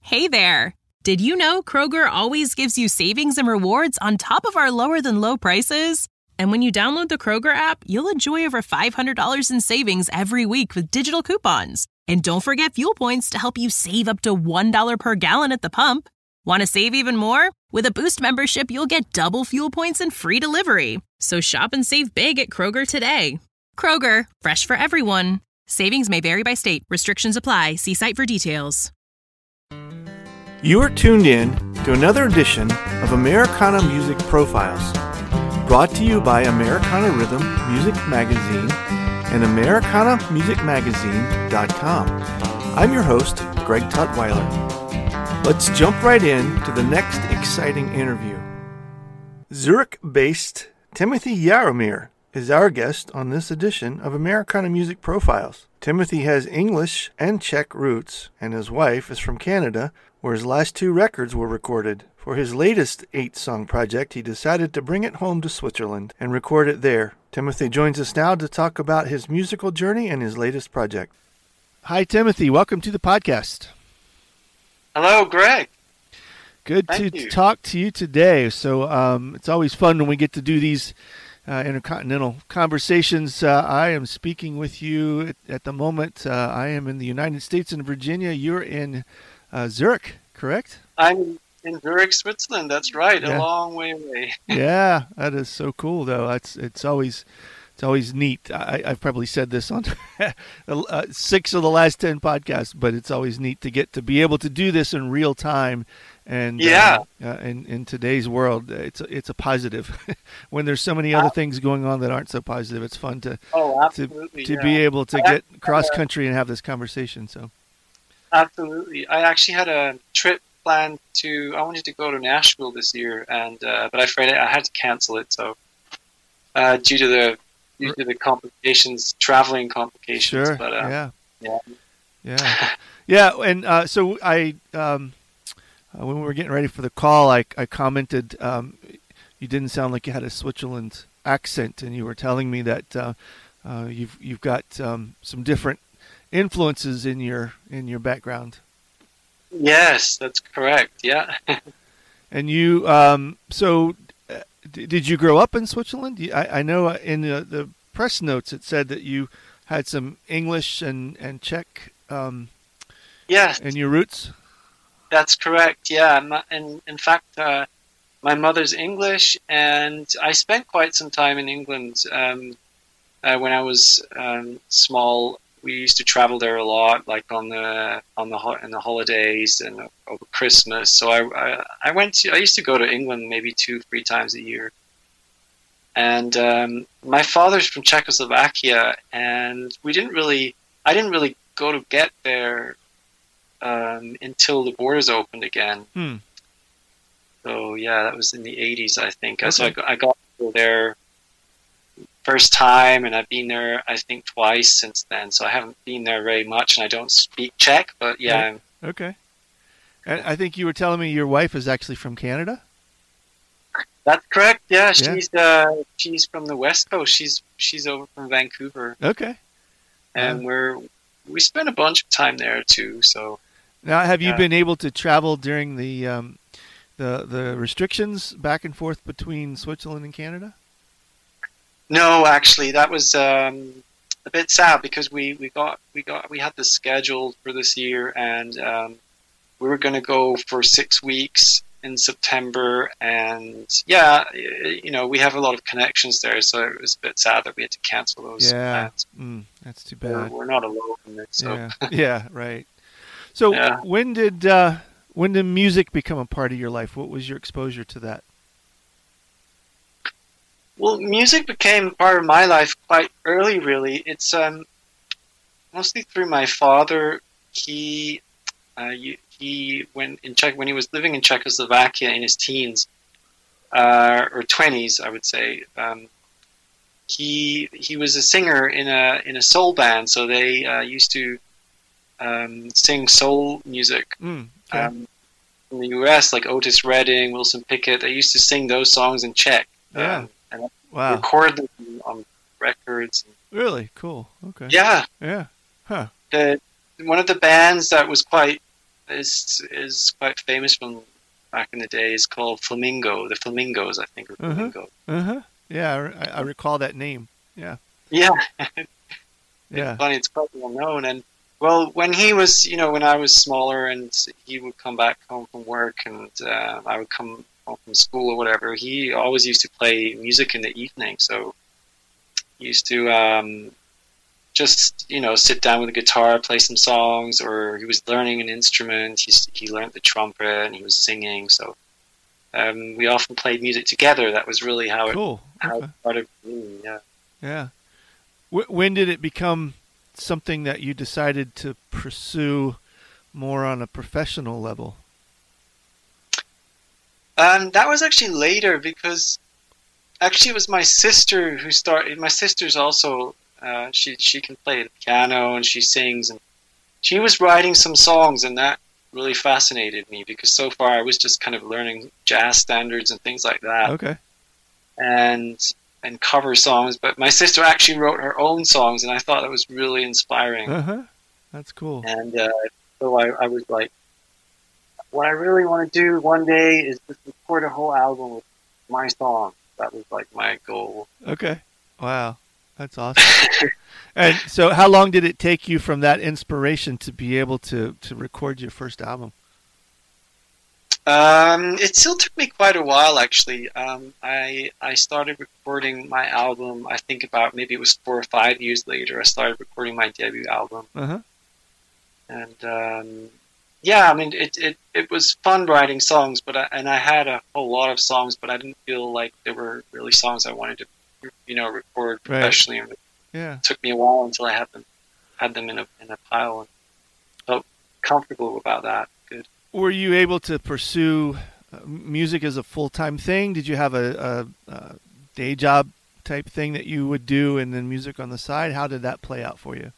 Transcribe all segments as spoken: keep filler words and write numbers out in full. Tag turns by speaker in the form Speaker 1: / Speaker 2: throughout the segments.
Speaker 1: Hey there! Did you know Kroger always gives you savings and rewards on top of our lower-than-low prices? And when you download the Kroger app, you'll enjoy over five hundred dollars in savings every week with digital coupons. And don't forget fuel points to help you save up to one dollar per gallon at the pump. Want to save even more? With a Boost membership, you'll get double fuel points and free delivery. So shop and save big at Kroger today. Kroger, fresh for everyone. Savings may vary by state. Restrictions apply. See site for details.
Speaker 2: You are tuned in to another edition of Americana Music Profiles, brought to you by Americana Rhythm Music Magazine and Americana Music Magazine dot com. I'm your host, Greg Tutwiler. Let's jump right in to the next exciting interview. Zurich-based Timothy Jaromir is our guest on this edition of Americana Music Profiles. Timothy has English and Czech roots, and his wife is from Canada, where his last two records were recorded. For his latest eight-song project, he decided to bring it home to Switzerland and record it there. Timothy joins us now to talk about his musical journey and his latest project. Hi, Timothy. Welcome to the podcast.
Speaker 3: Hello, Greg.
Speaker 2: Good
Speaker 3: Thank
Speaker 2: to
Speaker 3: you.
Speaker 2: talk to you today. So um, it's always fun when we get to do these uh, intercontinental conversations. Uh, I am speaking with you at, at the moment. Uh, I am in the United States in Virginia. You're in uh, Zurich, correct?
Speaker 3: I'm in Zurich, Switzerland. That's right.
Speaker 2: Yeah.
Speaker 3: A long way away.
Speaker 2: Yeah, that is so cool, though. It's it's always it's always neat. I, I've probably said this on uh, six of the last ten podcasts, but it's always neat to get to be able to do this in real time. And
Speaker 3: Yeah.
Speaker 2: uh, uh, in in today's world, it's a, it's a positive. When there's so many other things going on that aren't so positive, it's fun to
Speaker 3: Oh,
Speaker 2: to
Speaker 3: absolutely.
Speaker 2: to
Speaker 3: yeah.
Speaker 2: be able to
Speaker 3: I-
Speaker 2: get cross country and have this conversation. So
Speaker 3: Absolutely. I actually had a trip planned to. I wanted to go to Nashville this year, and uh, but I afraid I had to cancel it. So uh, due to the due to the complications, traveling complications.
Speaker 2: sure,
Speaker 3: But uh,
Speaker 2: yeah,
Speaker 3: yeah.
Speaker 2: yeah, yeah. And uh, so I. Um, Uh, when we were getting ready for the call, I, I commented um, you didn't sound like you had a Switzerland accent, and you were telling me that uh, uh, you've you've got um, some different influences in your in your background.
Speaker 3: Yes, that's correct. Yeah.
Speaker 2: And you, um, so uh, d- did you grow up in Switzerland? You- I, I know in the, the press notes it said that you had some English and and Czech um,
Speaker 3: Yes.
Speaker 2: in your roots.
Speaker 3: That's correct. Yeah, my, and in fact, uh, my mother's English, and I spent quite some time in England um, uh, when I was um, small. We used to travel there a lot, like on the on the ho- in the holidays and over Christmas. So I, I I went to I used to go to England maybe two three times a year. And um, my father's from Czechoslovakia, and we didn't really I didn't really go to get there. Um, until the borders opened again.
Speaker 2: Hmm.
Speaker 3: So yeah, that was in the eighties, I think.
Speaker 2: Okay.
Speaker 3: So I got, I got to go there first time, and I've been there, I think, twice since then. So I haven't been there very much, and I don't speak Czech, but yeah.
Speaker 2: Right. Okay. And I think you were telling me your wife is actually from Canada?
Speaker 3: That's correct. Yeah,
Speaker 2: Yeah.
Speaker 3: she's uh, she's from the West Coast. She's she's over from Vancouver,
Speaker 2: Okay.
Speaker 3: and
Speaker 2: Yeah.
Speaker 3: we're we spent a bunch of time there too. So.
Speaker 2: Now, have you
Speaker 3: Yeah.
Speaker 2: been able to travel during the um, the the restrictions back and forth between Switzerland and Canada?
Speaker 3: No, actually, that was um, a bit sad because we, we got we got we had this scheduled for this year, and um, we were going to go for six weeks in September, and yeah, y- you know, we have a lot of connections there, so it was a bit sad that we had to cancel those
Speaker 2: Yeah,
Speaker 3: plans.
Speaker 2: mm, that's too
Speaker 3: We're,
Speaker 2: bad.
Speaker 3: we're not alone in this. So.
Speaker 2: Yeah, yeah, right. So
Speaker 3: Yeah.
Speaker 2: when did uh, when did music become a part of your life? What was your exposure to that?
Speaker 3: Well, music became part of my life quite early, really. It's um, mostly through my father. He uh, you- he went in Czech when he was living in Czechoslovakia in his teens uh, or twenties, I would say. Um, he he was a singer in a in a soul band, so they uh, used to um, sing soul music.
Speaker 2: Mm, okay.
Speaker 3: Um, in the U S, like Otis Redding, Wilson Pickett, they used to sing those songs in Czech.
Speaker 2: Yeah.
Speaker 3: Um, and
Speaker 2: Wow.
Speaker 3: record them on records.
Speaker 2: Really cool. Okay.
Speaker 3: Yeah,
Speaker 2: Yeah. Huh.
Speaker 3: the one of the bands that was quite is is quite famous from back in the day is called Flamingo. The Flamingos, I think, or
Speaker 2: Uh-huh.
Speaker 3: Flamingo.
Speaker 2: Uh-huh. Yeah, I, re- I recall that name. Yeah.
Speaker 3: Yeah,
Speaker 2: Yeah.
Speaker 3: it's funny. It's quite well known. And well, when he was, you know, when I was smaller, and he would come back home from work, and uh, I would come home from school or whatever, he always used to play music in the evening. So he used to um, just, you know, sit down with a guitar, play some songs, or he was learning an instrument. He he learned the trumpet, and he was singing. So um, we often played music together. That was really how it
Speaker 2: Cool.
Speaker 3: how
Speaker 2: Okay.
Speaker 3: it started. Mm, yeah.
Speaker 2: Yeah. W- when did it become something that you decided to pursue more on a professional level?
Speaker 3: Um, that was actually later, because actually it was my sister who started. My sister's also uh, she she can play the piano and she sings, and she was writing some songs, and that really fascinated me, because so far I was just kind of learning jazz standards and things like that,
Speaker 2: Okay.
Speaker 3: and and cover songs. But my sister actually wrote her own songs, and I thought that was really inspiring.
Speaker 2: Uh-huh. That's cool.
Speaker 3: And uh, so I, I was like, what I really want to do one day is just record a whole album with my songs. That was like my goal.
Speaker 2: Okay. Wow. That's awesome. And so how long did it take you from that inspiration to be able to, to record your first album?
Speaker 3: Um, it still took me quite a while, actually. Um, I I started recording my album, I think about maybe it was four or five years later. I started recording my debut album.
Speaker 2: Uh-huh.
Speaker 3: And um, yeah, I mean, it, it, it was fun writing songs, but I, and I had a whole lot of songs, but I didn't feel like they were really songs I wanted to, you know, record
Speaker 2: Right.
Speaker 3: professionally. And it
Speaker 2: Yeah.
Speaker 3: took me a while until I had them had them in a in a pile, and felt comfortable about that. Good.
Speaker 2: Were you able to pursue uh, music as a full-time thing? Did you have a, a, a day job type thing that you would do and then music on the side? How did that play out for you?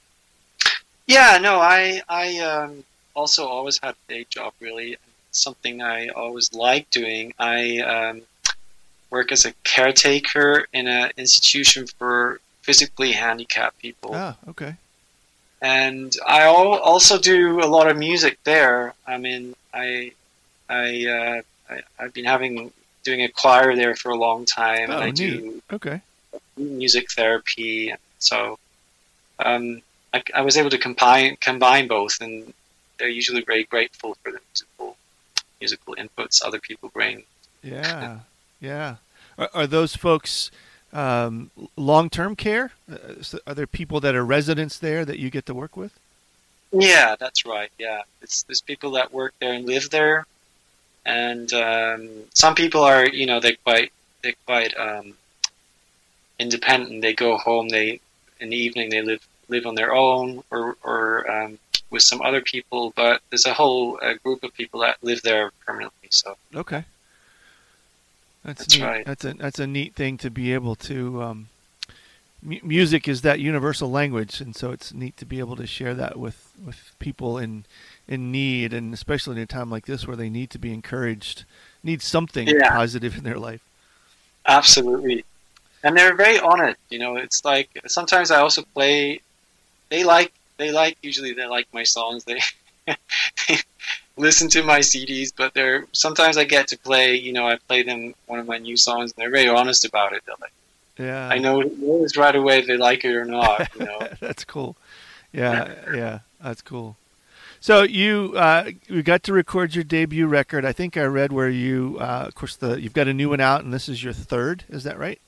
Speaker 3: Yeah, no, I I um, also always had a day job. Really, something I always liked doing. I um, work as a caretaker in an institution for physically handicapped people.
Speaker 2: Ah, okay.
Speaker 3: And I al- also do a lot of music there. I mean, I, I, uh, I, I've been having doing a choir there for a long time,
Speaker 2: Oh,
Speaker 3: and I
Speaker 2: neat.
Speaker 3: do
Speaker 2: Okay.
Speaker 3: music therapy. So, um, I, I was able to combine combine both, and they're usually very grateful for the musical musical inputs other people bring.
Speaker 2: Yeah. Yeah. Are, are those folks um, long-term care? Uh, so are there people that are residents there that you get to work with?
Speaker 3: Yeah, that's right. Yeah, it's, there's people that work there and live there, and um, some people are, you know, they're quite they're quite um, independent. They go home. They in the evening they live live on their own or or um, with some other people. But there's a whole uh, group of people that live there permanently. So
Speaker 2: Okay. That's,
Speaker 3: That's
Speaker 2: neat.
Speaker 3: right.
Speaker 2: That's a that's a neat thing to be able to. Um, mu- music is that universal language, and so it's neat to be able to share that with, with people in in need, and especially in a time like this where they need to be encouraged, need something
Speaker 3: Yeah.
Speaker 2: positive in their life.
Speaker 3: absolutely, and they're very honest. You know, it's like sometimes I also play. They like they like usually they like my songs. They. they listen to my C Ds, but they're sometimes I get to play. You know, I play them one of my new songs, and they're very honest about it. They're like,
Speaker 2: Yeah.
Speaker 3: I know knows right away if they like it or not. You know,
Speaker 2: That's cool. Yeah, yeah, that's cool. So you uh, you got to record your debut record. I think I read where you, uh, of course, the you've got a new one out, and this is your third. Is that right?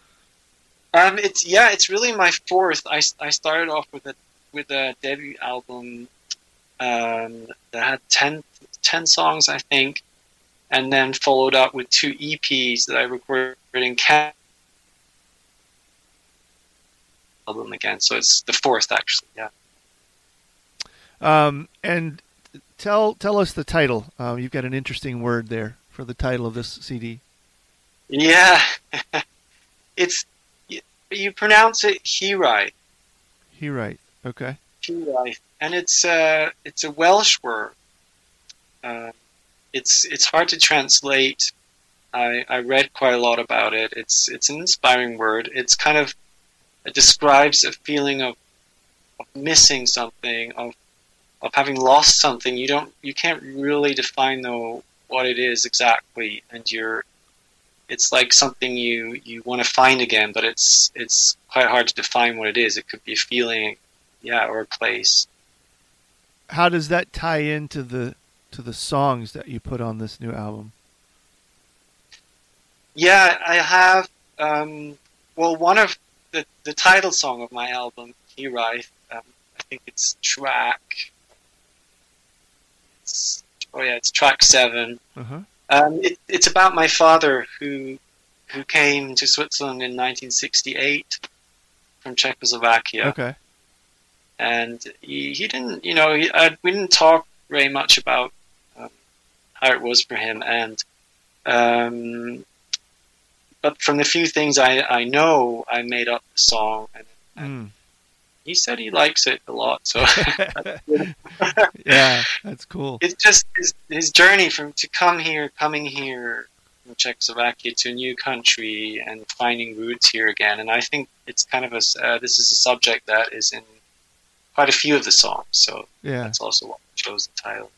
Speaker 3: um, it's yeah, it's really my fourth. I, I started off with a with a debut album um, that had ten, ten songs, I think, and then followed up with two E Ps that I recorded in Canada. Album again, so it's the fourth actually. Yeah.
Speaker 2: Um, and tell tell us the title. Um, you've got an interesting word there for the title of this C D.
Speaker 3: Yeah, it's you, you pronounce it Hirai,
Speaker 2: He right. Okay.
Speaker 3: Hirai, and it's uh it's a Welsh word. Uh, it's it's hard to translate. I I read quite a lot about it. It's it's an inspiring word. It's kind of it describes a feeling of, of missing something, of of having lost something. You don't, you can't really define though what it is exactly, and you're, it's like something you, you want to find again, but it's it's quite hard to define what it is. It could be a feeling, yeah, or a place.
Speaker 2: How does that tie into the to the songs that you put on this new album?
Speaker 3: Yeah, I have. Um, well, one of the the title song of my album, Hiraeth, um, I think it's track. It's, oh yeah, it's track seven.
Speaker 2: Uh-huh.
Speaker 3: Um, it, it's about my father who who came to Switzerland in nineteen sixty-eight from Czechoslovakia.
Speaker 2: Okay.
Speaker 3: And he, he didn't, you know, he, I, we didn't talk very much about um, how it was for him. And um, but from the few things I, I know, I made up the song, and, and mm. he said he likes it a lot. So
Speaker 2: yeah, that's cool.
Speaker 3: It's just his, his journey from to come here, coming here from Czechoslovakia to a new country and finding roots here again. And I think it's kind of a uh, this is a subject that is in quite a few of the songs, so
Speaker 2: yeah,
Speaker 3: that's also what chose the title.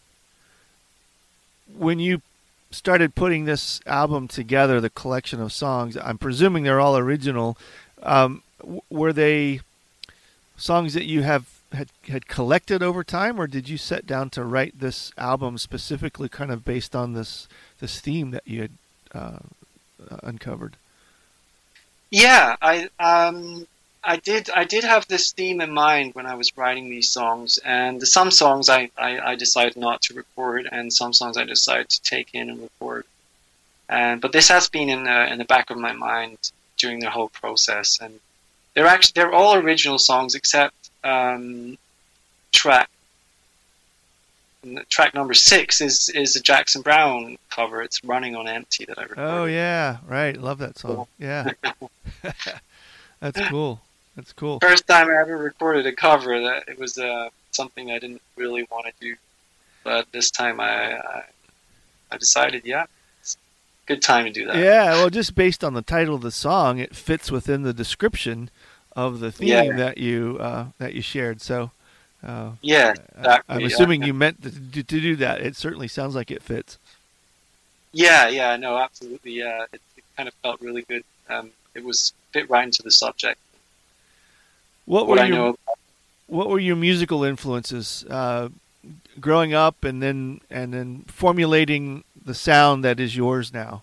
Speaker 2: When you started putting this album together, the collection of songs, I'm presuming they're all original. Um, w- were they songs that you have had, had collected over time, or did you sit down to write this album specifically kind of based on this this theme that you had uh, uncovered?
Speaker 3: Yeah, I um, I did I did have this theme in mind when I was writing these songs, and some songs I, I, I decided not to record, and some songs I decided to take in and record. And but this has been in the in the back of my mind during the whole process, and they're actually they're all original songs except um, track track number six is is a Jackson Browne cover. It's Running on Empty that I recorded.
Speaker 2: Oh yeah, right. Love that song. Yeah, that's cool. That's cool.
Speaker 3: First time I ever recorded a cover. That it was uh, something I didn't really want to do, but this time I, I I decided, yeah, it's a good time to do that.
Speaker 2: Yeah, well, just based on the title of the song, it fits within the description of the theme yeah. that you uh, that you shared. So, uh,
Speaker 3: yeah, exactly,
Speaker 2: I'm assuming
Speaker 3: yeah.
Speaker 2: you meant to, to, to do that. It certainly sounds like it fits.
Speaker 3: Yeah, yeah, no, absolutely. Yeah, it, it kind of felt really good. Um, it was fit right into the subject.
Speaker 2: What were
Speaker 3: what
Speaker 2: your
Speaker 3: I know
Speaker 2: What were your musical influences uh, growing up, and then and then formulating the sound that is yours now?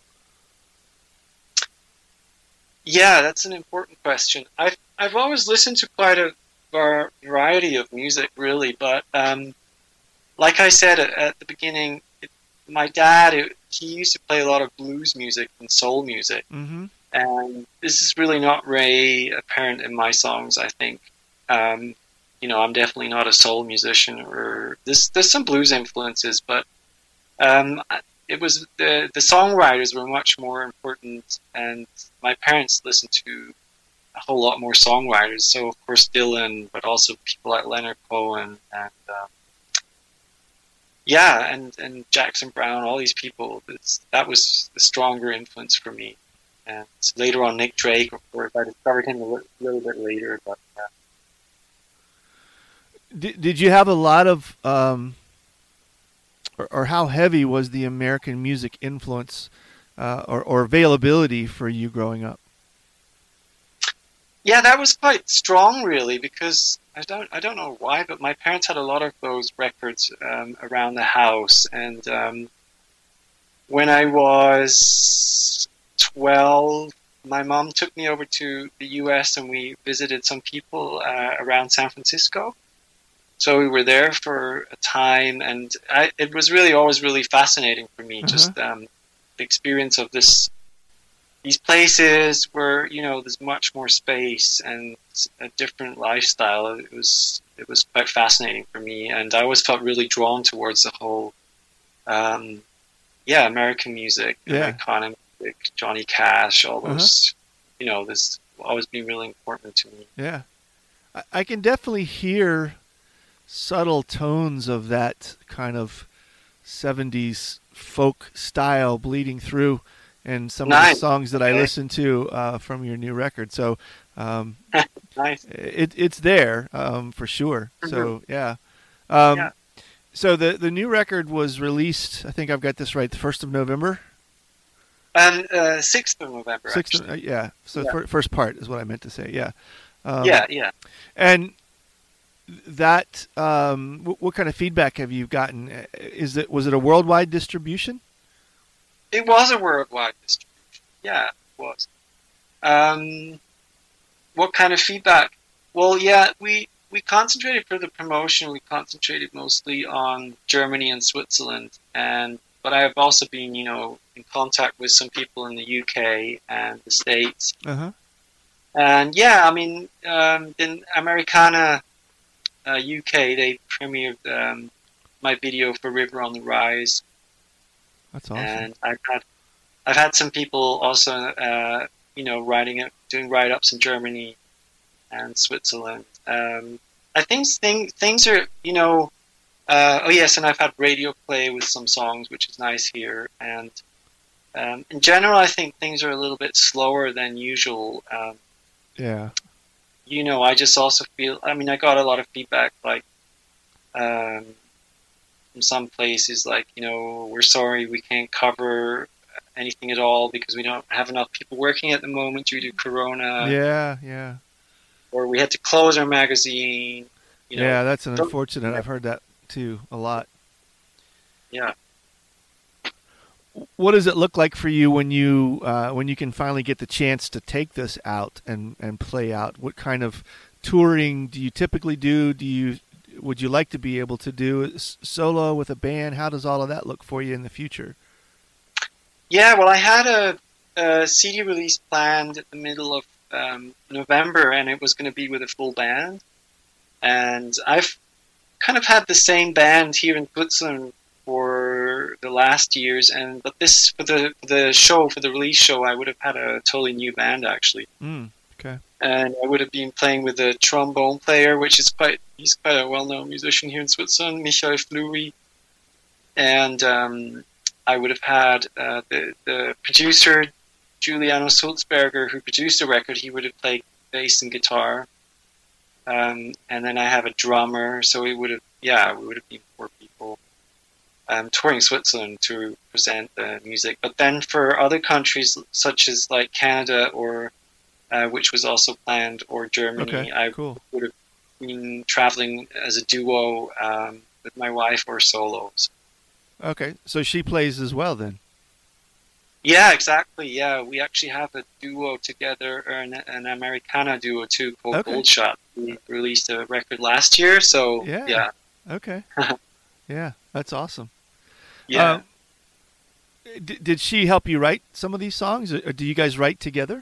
Speaker 3: Yeah, that's an important question. I've I've always listened to quite a variety of music, really, but um, like I said at, at the beginning, it, my dad it, he used to play a lot of blues music and soul music.
Speaker 2: Mm-hmm.
Speaker 3: And this is really not very apparent in my songs, I think. Um, you know, I'm definitely not a soul musician, or this. There's some blues influences, but um, it was the the songwriters were much more important, and my parents listened to a whole lot more songwriters. So of course Dylan, but also people like Leonard Cohen and um, yeah, and and Jackson Browne. All these people. That was the stronger influence for me. And later on, Nick Drake, of course, I discovered him a little, little bit later. But uh,
Speaker 2: did did you have a lot of, um, or, or how heavy was the American music influence uh, or, or availability for you growing up?
Speaker 3: Yeah, that was quite strong, really, because I don't I don't know why, but my parents had a lot of those records um, around the house, and um, when I was twelve, my mom took me over to the U S and we visited some people uh, around San Francisco. So we were there for a time, and I, it was really always really fascinating for me, uh-huh. just um, the experience of this these places where, you know, there's much more space and a different lifestyle. It was it was quite fascinating for me, and I always felt really drawn towards the whole, um, yeah, American music,
Speaker 2: yeah.
Speaker 3: Americana music, Johnny Cash, all those, uh-huh. you know, this always been really important to me.
Speaker 2: Yeah, I, I can definitely hear subtle tones of that kind of seventies folk style bleeding through in some nice. of the songs that I okay. listen to uh, from your new record. So um,
Speaker 3: nice.
Speaker 2: it, it's there um, for sure. Mm-hmm. So yeah. Um,
Speaker 3: yeah.
Speaker 2: So the the new record was released, I think I've got this right, the first of November?
Speaker 3: Um, uh, sixth of November,
Speaker 2: sixth
Speaker 3: actually.
Speaker 2: Of, yeah, so
Speaker 3: yeah.
Speaker 2: the first part is what I meant to say, yeah. Um,
Speaker 3: yeah, yeah.
Speaker 2: And that, um, w- what kind of feedback have you gotten? Is it Was it a worldwide distribution?
Speaker 3: It was a worldwide distribution, yeah, it was. Um, what kind of feedback? Well, yeah, we... We concentrated for the promotion. We concentrated mostly on Germany and Switzerland, and but I have also been, you know, in contact with some people in the U K and the States.
Speaker 2: Uh-huh.
Speaker 3: And yeah, I mean, um, in Americana, uh, U K, they premiered um, my video for River on the Rise.
Speaker 2: That's awesome.
Speaker 3: And I've had, I've had some people also, uh, you know, writing it, doing write-ups in Germany and Switzerland. Um, I think thing, things are, you know, uh, oh yes, and I've had radio play with some songs, which is nice here. And um, in general, I think things are a little bit slower than usual. Um,
Speaker 2: yeah.
Speaker 3: You know, I just also feel, I mean, I got a lot of feedback, like, um, from some places, like, you know, we're sorry we can't cover anything at all because we don't have enough people working at the moment due to Corona.
Speaker 2: Yeah, yeah.
Speaker 3: Or we had to close our magazine. You know.
Speaker 2: Yeah, that's an unfortunate. I've heard that too a lot.
Speaker 3: Yeah.
Speaker 2: What does it look like for you when you uh, when you can finally get the chance to take this out and, and play out? What kind of touring do you typically do? Do you would you like to be able to do solo with a band? How does all of that look for you in the future?
Speaker 3: Yeah, well, I had a, a C D release planned at the middle of Um, November, and it was going to be with a full band. And I've kind of had the same band here in Switzerland for the last years, and but this for the for the show for the release show, I would have had a totally new band actually.
Speaker 2: Mm, okay.
Speaker 3: And I would have been playing with a trombone player, which is quite he's quite a well-known musician here in Switzerland, Michael Fleury. And um, I would have had uh, the the producer, Giuliano Sulzberger, who produced the record. He would have played bass and guitar. Um, and then I have a drummer, so we would have, yeah, we would have been four people um, touring Switzerland to present the music. But then for other countries, such as like Canada, or uh, which was also planned, or Germany,
Speaker 2: okay,
Speaker 3: I
Speaker 2: cool.
Speaker 3: would have been traveling as a duo um, with my wife or solos.
Speaker 2: Okay, so she plays as well then.
Speaker 3: Yeah, exactly. Yeah, we actually have a duo together, or an, an Americana duo too, called
Speaker 2: okay.
Speaker 3: Goldshot. We released a record last year, so
Speaker 2: yeah.
Speaker 3: yeah.
Speaker 2: Okay. Yeah, that's awesome.
Speaker 3: Yeah.
Speaker 2: Uh, d- did she help you write some of these songs, or do you guys write together?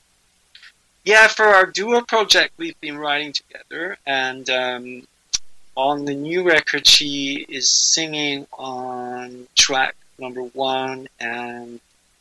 Speaker 3: Yeah, for our duo project, we've been writing together, and um, on the new record, she is singing on track number one and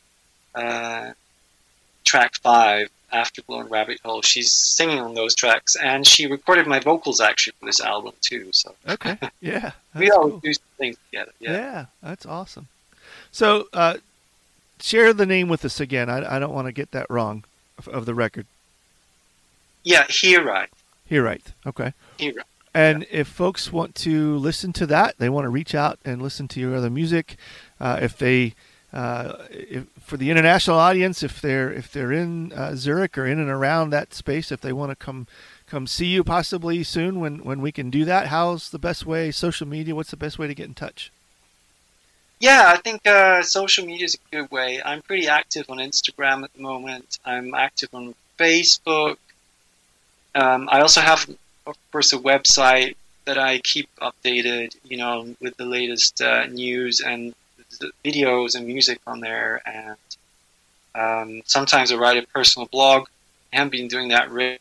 Speaker 3: uh, track five, Afterglow and Rabbit Hole. She's singing on those tracks, and she recorded my vocals actually for this album too. So
Speaker 2: okay, yeah,
Speaker 3: we always
Speaker 2: cool.
Speaker 3: do some things together. Yeah,
Speaker 2: yeah, that's awesome. So, uh, share the name with us again. I, I don't want to get that wrong of, of the record.
Speaker 3: Yeah, Here Right.
Speaker 2: Here Right. Okay.
Speaker 3: Here Right.
Speaker 2: And
Speaker 3: yeah.
Speaker 2: if folks want to listen to that, they want to reach out and listen to your other music. Uh, if they Uh, if, for the international audience, if they're if they're in uh, Zurich or in and around that space, if they want to come come see you possibly soon, when, when we can do that, how's the best way? Social media, what's the best way to get in touch?
Speaker 3: Yeah, I think uh, social media is a good way. I'm pretty active on Instagram at the moment. I'm active on Facebook. Um, I also have, of course, a website that I keep updated, you know, with the latest uh, news and videos and music on there, and um, sometimes I write a personal blog. I haven't been doing that really.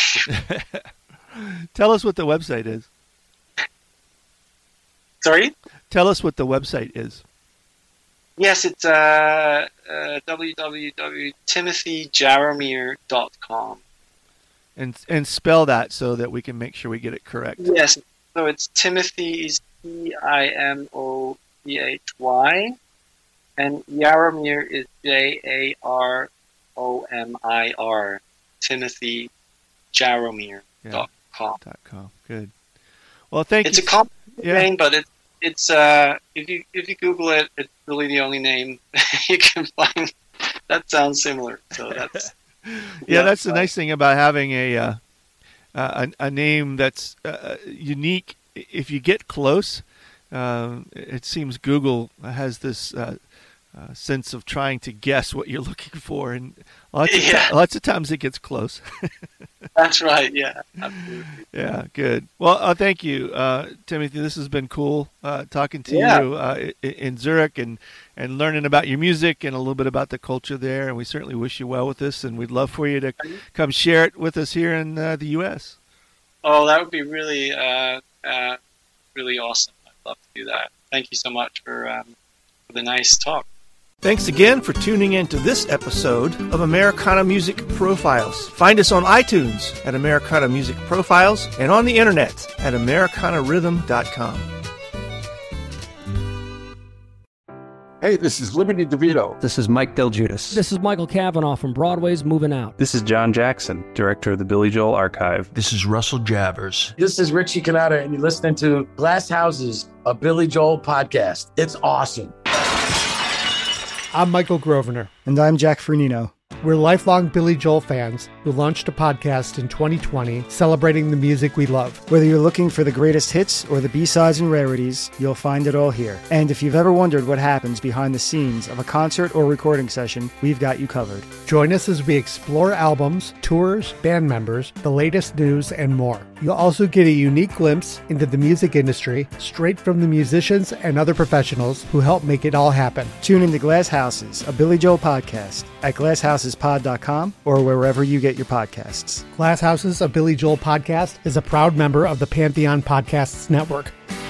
Speaker 2: Tell us what the website is.
Speaker 3: Sorry?
Speaker 2: Tell us what the website is.
Speaker 3: Yes, it's uh, uh, w w w dot timothy jaromir dot com.
Speaker 2: And and spell that so that we can make sure we get it correct.
Speaker 3: Yes, so it's Timothy is T I M O C H Y, and Jaromir is J A R O M I R, timothy jaromir dot com.
Speaker 2: Dot com. Good. Well, thank
Speaker 3: it's
Speaker 2: you.
Speaker 3: It's a complicated
Speaker 2: yeah.
Speaker 3: name, but it's it's uh, if you if you Google it, it's really the only name you can find that sounds similar. So that's
Speaker 2: yeah,
Speaker 3: yeah,
Speaker 2: that's the
Speaker 3: uh,
Speaker 2: nice thing about having a uh, a, a name that's uh, unique. If you get close, uh, it seems Google has this uh, uh, sense of trying to guess what you're looking for, and lots of,
Speaker 3: Yeah.
Speaker 2: t- lots of times it gets close.
Speaker 3: That's right. Yeah, absolutely.
Speaker 2: Yeah, good. Well, uh, thank you, uh, Timothy. This has been cool uh, talking to
Speaker 3: Yeah.
Speaker 2: you uh, in, in Zurich and, and learning about your music and a little bit about the culture there. And we certainly wish you well with this. And we'd love for you to come share it with us here in uh, the U S.
Speaker 3: Oh, that would be really, uh, uh, really awesome. I'd love to do that. Thank you so much for, um, for the nice talk.
Speaker 2: Thanks again for tuning in to this episode of Americana Music Profiles. Find us on iTunes at Americana Music Profiles and on the internet at americana rhythm dot com.
Speaker 4: Hey, this is Liberty DeVito.
Speaker 5: This is Mike Del Giudice.
Speaker 6: This is Michael Cavanaugh from Broadway's Moving Out.
Speaker 7: This is John Jackson, director of the Billy Joel Archive.
Speaker 8: This is Russell Javers.
Speaker 9: This is Richie Canada, and you're listening to Glass Houses, a Billy Joel podcast. It's awesome.
Speaker 10: I'm Michael Grosvenor.
Speaker 11: And I'm Jack Fernino.
Speaker 10: We're lifelong Billy Joel fans who launched a podcast in twenty twenty celebrating the music we love.
Speaker 11: Whether you're looking for the greatest hits or the B-sides and rarities, you'll find it all here. And if you've ever wondered what happens behind the scenes of a concert or recording session, we've got you covered.
Speaker 10: Join us as we explore albums, tours, band members, the latest news, and more. You'll also get a unique glimpse into the music industry straight from the musicians and other professionals who help make it all happen.
Speaker 11: Tune into Glass Houses, a Billy Joel podcast at glass houses pod dot com or wherever you get your podcasts.
Speaker 10: Glass Houses, a Billy Joel podcast is a proud member of the Pantheon Podcasts Network.